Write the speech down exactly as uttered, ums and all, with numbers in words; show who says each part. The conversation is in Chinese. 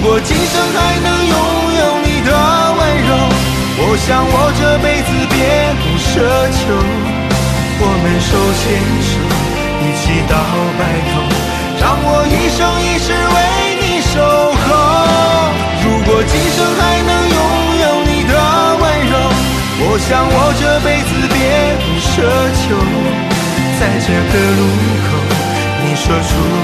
Speaker 1: 果今生还能拥有你的温柔，我想我这辈子别不奢求，我们手牵手一起到白头，让我一生一世为你守候。如果今生还能拥有你的温柔，我想我这辈子别不奢求，在这个路口你说出